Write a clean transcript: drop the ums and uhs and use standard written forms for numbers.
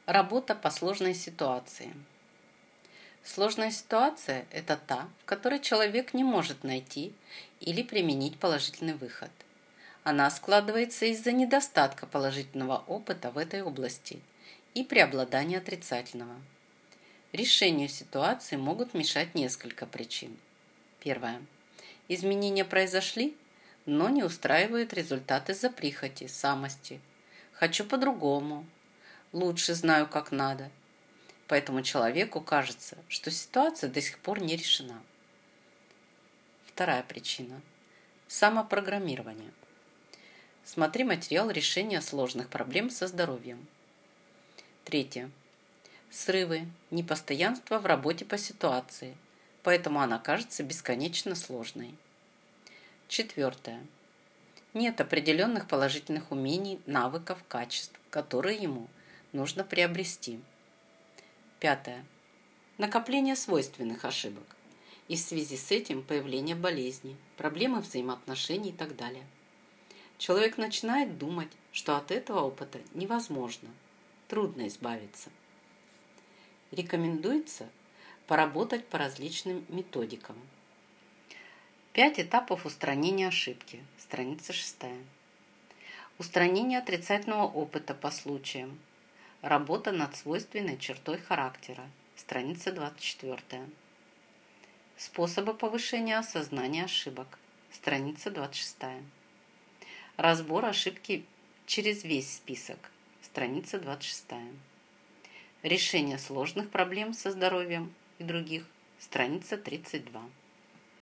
Работа по сложной ситуации. Сложная ситуация – это та, в которой человек не может найти или применить положительный выход. Она складывается из-за недостатка положительного опыта в этой области и преобладания отрицательного. Решению ситуации могут мешать несколько причин. Первое. Изменения произошли, но не устраивают результат из-за прихоти, самости. Хочу по-другому. Лучше знаю, как надо. Поэтому человеку кажется, что ситуация до сих пор не решена. Вторая причина – самопрограммирование. Смотри материал решения сложных проблем со здоровьем. Третье. Срывы, непостоянство в работе по ситуации, поэтому она кажется бесконечно сложной. Четвертое. Нет определенных положительных умений, навыков, качеств, которые ему нужно приобрести. Пятое. Накопление свойственных ошибок. И в связи с этим появление болезней, проблемы взаимоотношений и так далее. Человек начинает думать, что от этого опыта невозможно, трудно избавиться. Рекомендуется поработать по различным методикам. 5 этапов устранения ошибки. Страница 6. Устранение отрицательного опыта по случаям. Работа над свойственной чертой характера. Страница 24. Способы повышения осознания ошибок. Страница 26. Разбор ошибки через весь список. Страница 26. Решение сложных проблем со здоровьем и других. Страница 32.